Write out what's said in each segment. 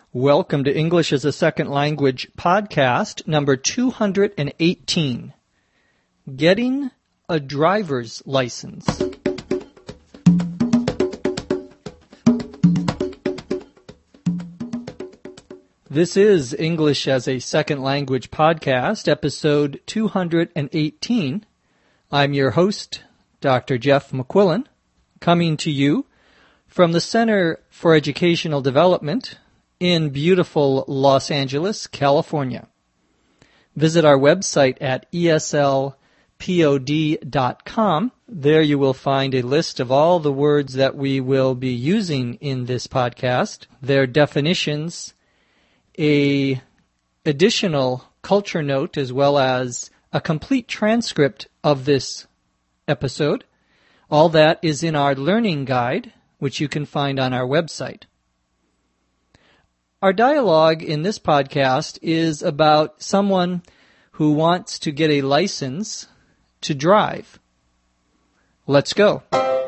Welcome to English as a Second Language podcast number 218, Getting a Driver's License. This is English as a Second Language podcast, episode 218. I'm your host, Dr. Jeff McQuillan, coming to you from the Center for Educational Development in beautiful Los Angeles, California. Visit our website at eslpod.com. There you will find a list of all the words that we will be using in this podcast, their definitions, a additional culture note, as well as a complete transcript of this episode. All that is in our learning guide, which you can find on our website. Our dialogue in this podcast is about someone who wants to get a license to drive. Let's go.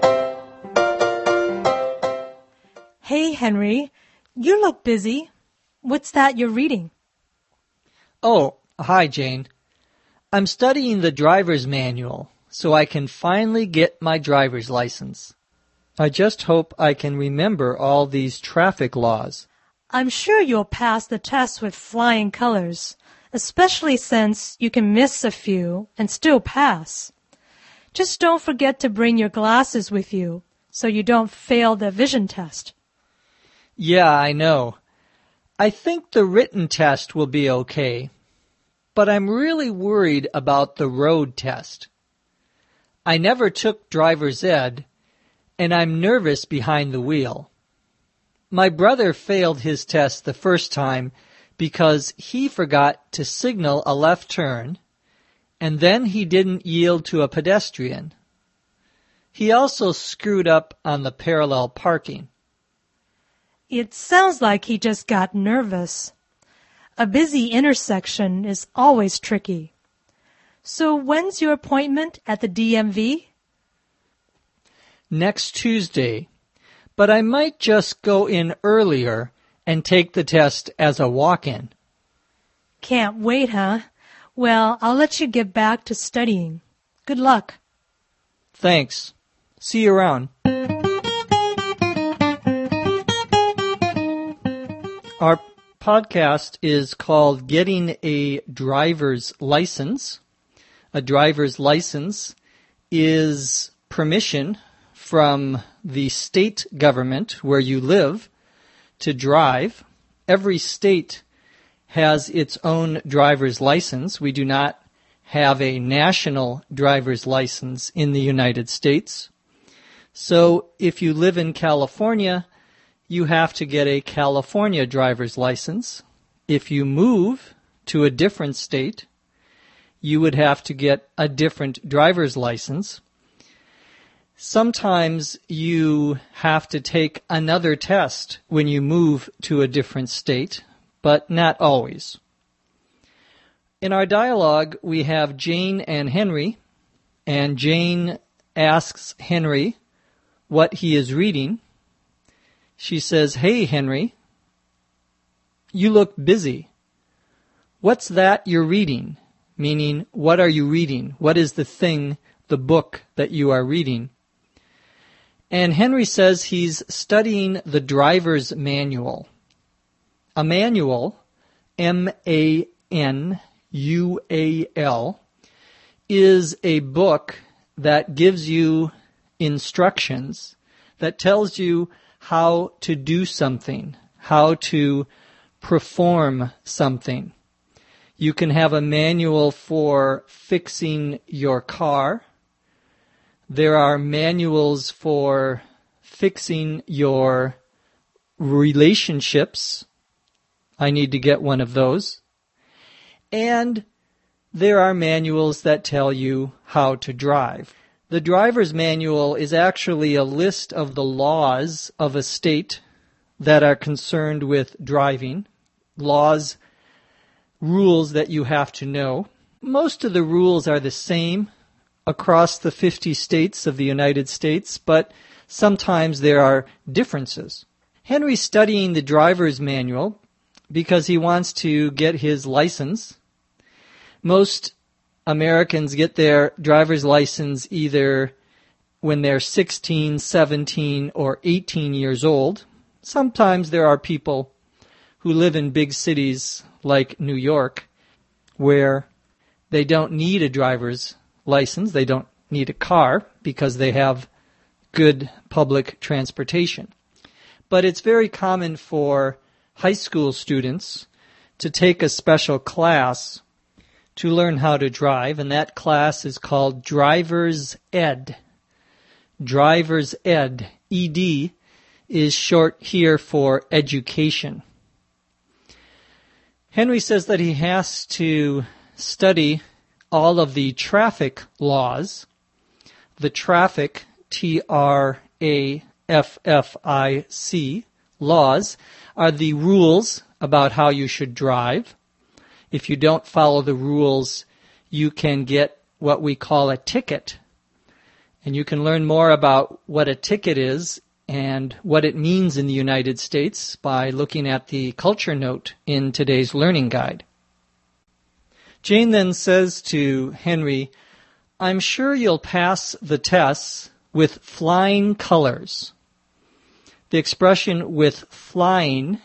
Hey, Henry, you look busy. What's that you're reading? Oh, hi, Jane. I'm studying the driver's manual so I can finally get my driver's license. I just hope I can remember all these traffic laws. I'm sure you'll pass the test with flying colors, especially since you can miss a few and still pass. Just don't forget to bring your glasses with you so you don't fail the vision test. Yeah, I know. I think the written test will be okay, but I'm really worried about the road test. I never took driver's ed, and I'm nervous behind the wheel. My brother failed his test the first time because he forgot to signal a left turn, and then he didn't yield to a pedestrian. He also screwed up on the parallel parking. It sounds like he just got nervous. A busy intersection is always tricky. So when's your appointment at the DMV? Next Tuesday, but I might just go in earlier and take the test as a walk-in. Can't wait, huh? Well, I'll let you get back to studying. Good luck. Thanks. See you around. Our podcast is called Getting a Driver's License. A driver's license is permission from the state government where you live to drive. Every state has its own driver's license. We do not have a national driver's license in the United States. So if you live in California, you have to get a California driver's license. If you move to a different state, you would have to get a different driver's license. Sometimes you have to take another test when you move to a different state, but not always. In our dialogue, we have Jane and Henry, and Jane asks Henry what he is reading. She says, "Hey, Henry, you look busy. What's that you're reading?" Meaning, what are you reading? What is the book that you are reading? And Henry says he's studying the driver's manual. A manual, M-A-N-U-A-L, is a book that gives you instructions, that tells you how to do something, how to perform something. You can have a manual for fixing your car. There are manuals for fixing your relationships. I need to get one of those. And there are manuals that tell you how to drive. The driver's manual is actually a list of the laws of a state that are concerned with driving, rules that you have to know. Most of the rules are the same across the 50 states of the United States, but sometimes there are differences. Henry's studying the driver's manual because he wants to get his license. Most Americans get their driver's license either when they're 16, 17, or 18 years old. Sometimes there are people who live in big cities like New York where they don't need a driver's license. They don't need a car because they have good public transportation. But it's very common for high school students to take a special class to learn how to drive, and that class is called Driver's Ed. Driver's Ed, ED, is short here for education. Henry says that he has to study all of the traffic laws. The traffic, T-R-A-F-F-I-C, laws are the rules about how you should drive. If you don't follow the rules, you can get what we call a ticket. And you can learn more about what a ticket is and what it means in the United States by looking at the culture note in today's learning guide. Jane then says to Henry, "I'm sure you'll pass the tests with flying colors." The expression "with flying,"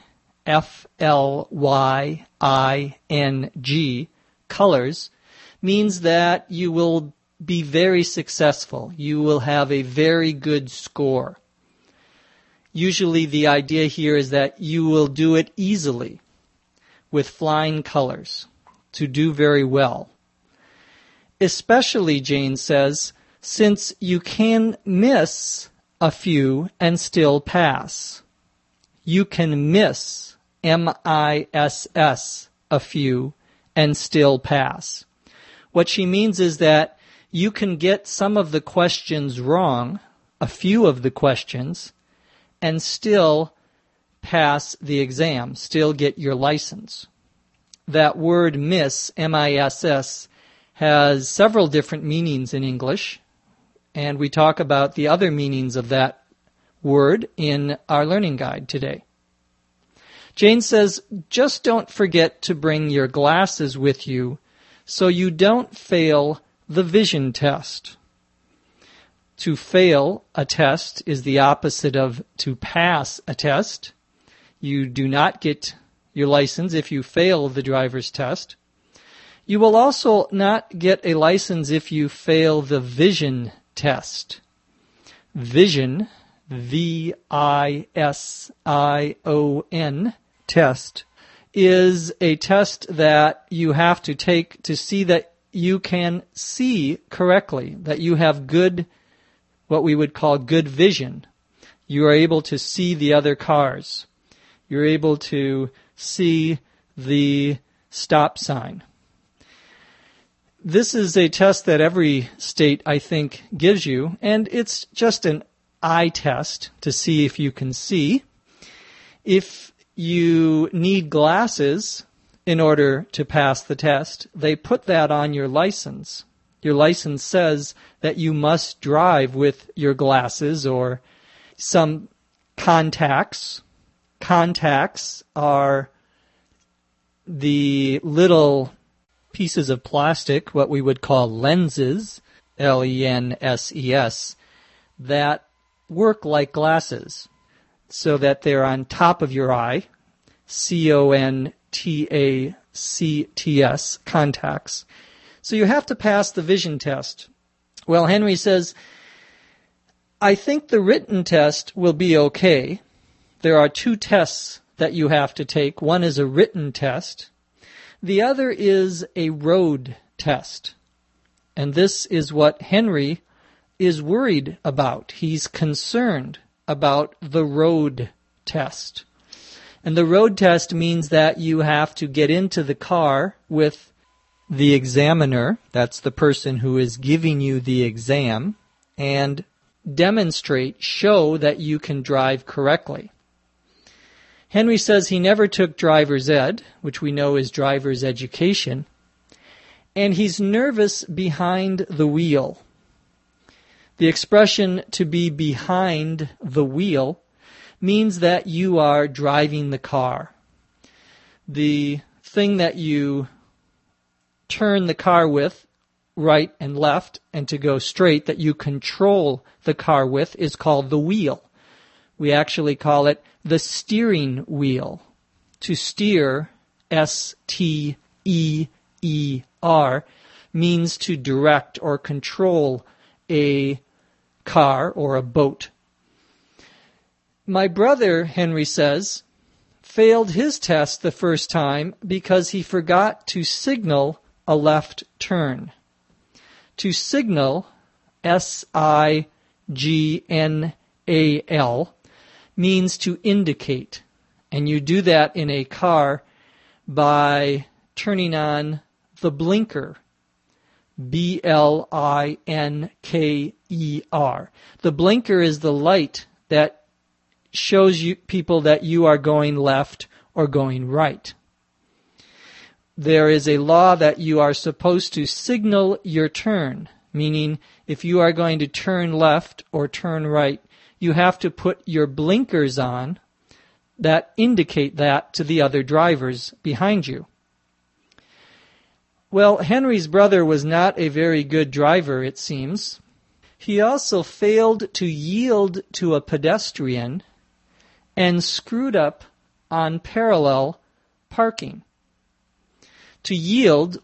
F-L-Y-I-N-G, colors, means that you will be very successful. You will have a very good score. Usually the idea here is that you will do it easily with flying colors, to do very well. Especially, Jane says, since you can miss a few and still pass. You can miss, M-I-S-S, a few and still pass. What she means is that you can get some of the questions wrong, a few of the questions, and still pass the exam, still get your license. That word miss, M-I-S-S, has several different meanings in English, and we talk about the other meanings of that word in our learning guide today. Jane says, just don't forget to bring your glasses with you so you don't fail the vision test. To fail a test is the opposite of to pass a test. You do not get your license if you fail the driver's test. You will also not get a license if you fail the vision test. Vision, V-I-S-I-O-N, test, is a test that you have to take to see that you can see correctly, that you have good, what we would call good vision. You are able to see the other cars. You're able to see the stop sign. This is a test that every state, I think, gives you, and it's just an eye test to see if you can see. If you need glasses in order to pass the test, they put that on your license. Your license says that you must drive with your glasses or some contacts. Contacts are the little pieces of plastic, what we would call lenses, L-E-N-S-E-S, that work like glasses so that they're on top of your eye, C-O-N-T-A-C-T-S, contacts. So you have to pass the vision test. Well, Henry says, I think the written test will be okay. There are two tests that you have to take. One is a written test. The other is a road test. And this is what Henry is worried about. He's concerned about the road test. And the road test means that you have to get into the car with the examiner, that's the person who is giving you the exam, and demonstrate, show that you can drive correctly. Henry says he never took driver's ed, which we know is driver's education, and he's nervous behind the wheel. The expression to be behind the wheel means that you are driving the car. The thing that you turn the car with, right and left, and to go straight, that you control the car with, is called the wheel. We actually call it the steering wheel. To steer, S-T-E-E-R, means to direct or control a car or a boat. My brother, Henry says, failed his test the first time because he forgot to signal a left turn. To signal, S-I-G-N-A-L, means to indicate. And you do that in a car by turning on the blinker, B-L-I-N-K-E-R. The blinker is the light that shows you people that you are going left or going right. There is a law that you are supposed to signal your turn, meaning if you are going to turn left or turn right, you have to put your blinkers on that indicate that to the other drivers behind you. Well, Henry's brother was not a very good driver, it seems. He also failed to yield to a pedestrian and screwed up on parallel parking. To yield,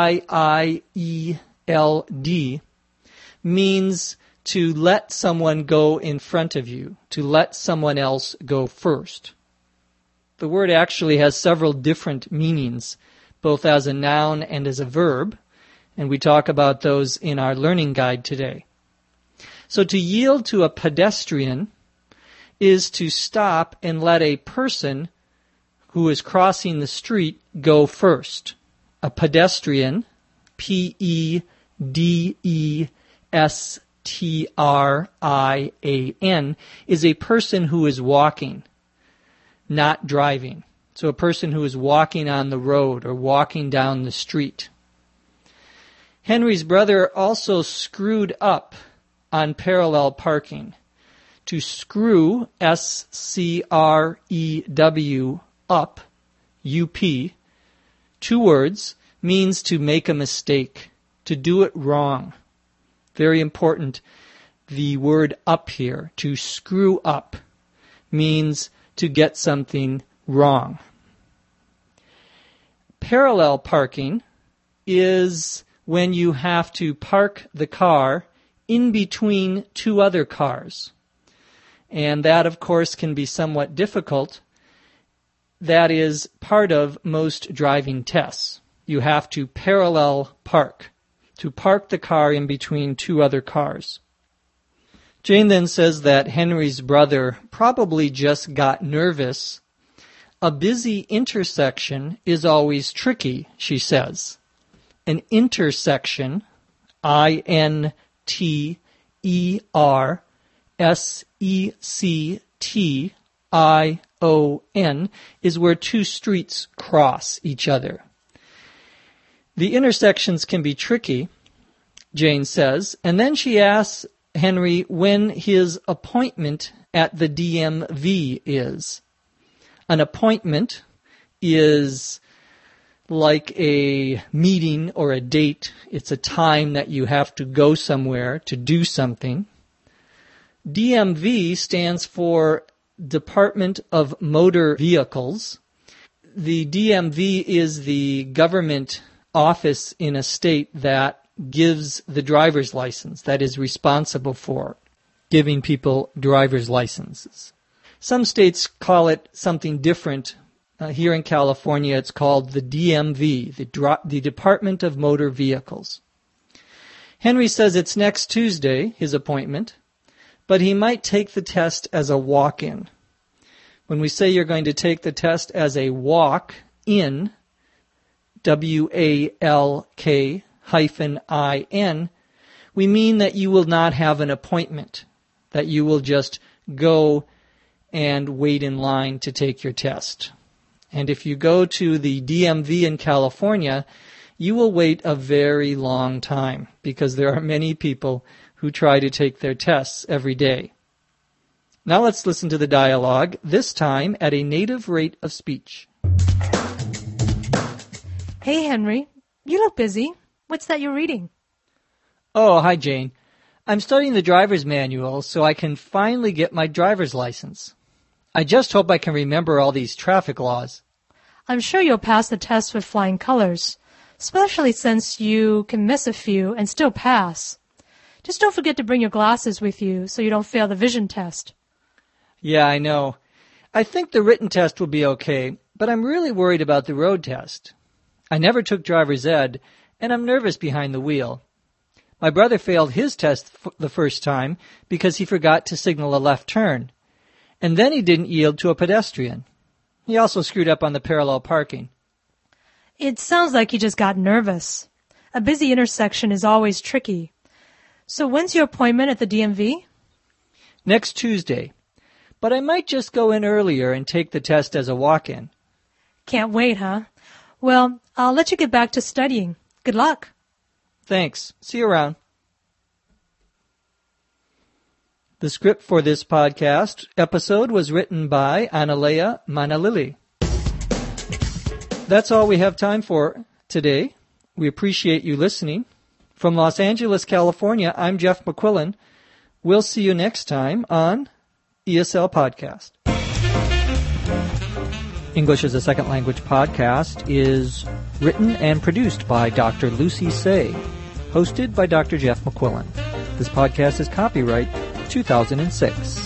Y-I-E-L-D, means to let someone go in front of you, to let someone else go first. The word actually has several different meanings, both as a noun and as a verb, and we talk about those in our learning guide today. So to yield to a pedestrian is to stop and let a person who is crossing the street go first. A pedestrian, P-E-D-E-S-T-R-I-A-N, is a person who is walking, not driving. So a person who is walking on the road or walking down the street. Henry's brother also screwed up on parallel parking. To screw, S-C-R-E-W, up, U-P, 2 words, means to make a mistake, to do it wrong. Very important, the word up here, to screw up, means to get something wrong. Parallel parking is when you have to park the car in between 2 other cars. And that, of course, can be somewhat difficult. That is part of most driving tests. You have to parallel park, to park the car in between 2 other cars. Jane then says that Henry's brother probably just got nervous. A busy intersection is always tricky, she says. An intersection, I-N-T-E-R-S-E-C-T-I-O-N, is where 2 streets cross each other. The intersections can be tricky, Jane says, and then she asks Henry when his appointment at the DMV is. An appointment is like a meeting or a date. It's a time that you have to go somewhere to do something. DMV stands for Department of Motor Vehicles. The DMV is the government office in a state that gives the driver's license, that is responsible for giving people driver's licenses. Some states call it something different. Here in California, it's called the DMV, the Department of Motor Vehicles. Henry says it's next Tuesday, his appointment, but he might take the test as a walk-in. When we say you're going to take the test as a walk-in, W-A-L-K-I-N, we mean that you will not have an appointment, that you will just go and wait in line to take your test. And if you go to the DMV in California, you will wait a very long time because there are many people who try to take their tests every day. Now let's listen to the dialogue, this time at a native rate of speech. Hey, Henry. You look busy. What's that you're reading? Oh, hi, Jane. I'm studying the driver's manual so I can finally get my driver's license. I just hope I can remember all these traffic laws. I'm sure you'll pass the test with flying colors, especially since you can miss a few and still pass. Just don't forget to bring your glasses with you so you don't fail the vision test. Yeah, I know. I think the written test will be okay, but I'm really worried about the road test. I never took driver's ed, and I'm nervous behind the wheel. My brother failed his test the first time because he forgot to signal a left turn, and then he didn't yield to a pedestrian. He also screwed up on the parallel parking. It sounds like you just got nervous. A busy intersection is always tricky. So when's your appointment at the DMV? Next Tuesday. But I might just go in earlier and take the test as a walk-in. Can't wait, huh? Well, I'll let you get back to studying. Good luck. Thanks. See you around. The script for this podcast episode was written by Analea Manalili. That's all we have time for today. We appreciate you listening. From Los Angeles, California, I'm Jeff McQuillan. We'll see you next time on ESL Podcast. English as a Second Language podcast is written and produced by Dr. Lucy Say, hosted by Dr. Jeff McQuillan. This podcast is copyright 2006.